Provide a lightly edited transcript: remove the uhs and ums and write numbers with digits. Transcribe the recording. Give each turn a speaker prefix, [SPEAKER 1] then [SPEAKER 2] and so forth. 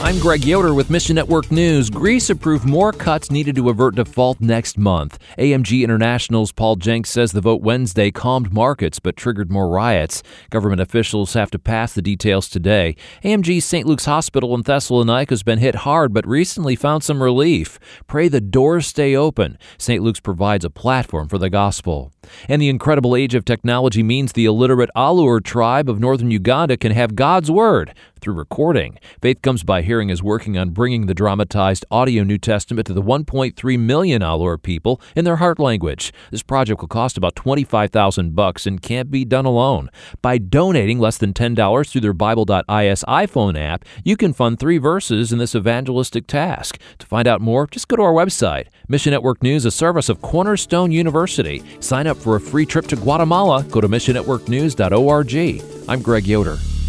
[SPEAKER 1] I'm Greg Yoder with Mission Network News. Greece approved more cuts needed to avert default next month. AMG International's Paul Jenks says the vote Wednesday calmed markets but triggered more riots. Government officials have to pass the details today. AMG's St. Luke's Hospital in Thessalonica has been hit hard but recently found some relief. Pray the doors stay open. St. Luke's provides a platform for the gospel. And the incredible age of technology means the illiterate Alur tribe of northern Uganda can have God's Word through recording. Faith Comes by Hearing is working on bringing the dramatized audio New Testament to the 1.3 million Alur people in their heart language. This project will cost about $25,000 and can't be done alone. By donating less than $10 through their Bible.is iPhone app, you can fund 3 verses in this evangelistic task. To find out more, just go to our website. Mission Network News, a service of Cornerstone University. Sign up for a free trip to Guatemala. Go to missionnetworknews.org. I'm Greg Yoder.